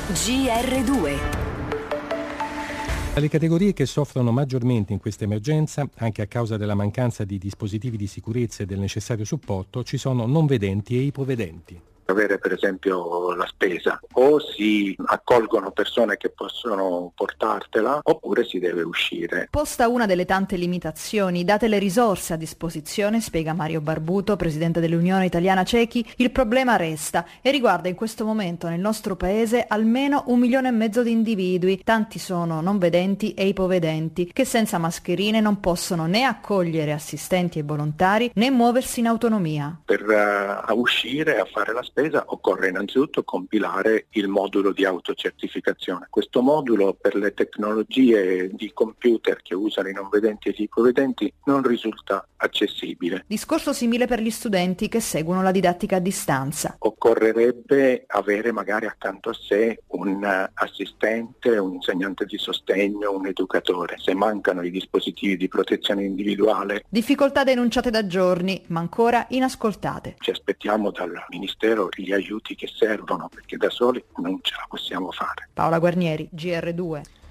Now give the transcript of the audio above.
GR2. Tra le categorie che soffrono maggiormente in questa emergenza, anche a causa della mancanza di dispositivi di sicurezza e del necessario supporto, ci sono non vedenti e ipovedenti. Avere per esempio la spesa, o si accolgono persone che possono portartela oppure si deve uscire. Posta una delle tante limitazioni, date le risorse a disposizione, spiega Mario Barbuto, presidente dell'Unione Italiana Ciechi, il problema resta e riguarda in questo momento nel nostro paese almeno 1,5 milioni di individui, tanti sono non vedenti e ipovedenti, che senza mascherine non possono né accogliere assistenti e volontari né muoversi in autonomia. Per uscire a fare la spesa occorre innanzitutto compilare il modulo di autocertificazione. Questo modulo, per le tecnologie di computer che usano i non vedenti e gli ipovedenti, non risulta accessibile. Discorso simile per gli studenti che seguono la didattica a distanza. Occorrerebbe avere magari accanto a sé un assistente, un insegnante di sostegno, un educatore. Se mancano i dispositivi di protezione individuale. Difficoltà denunciate da giorni, ma ancora inascoltate. Ci aspettiamo dal Ministero gli aiuti che servono, perché da soli non ce la possiamo fare. Paola Guarnieri, GR2.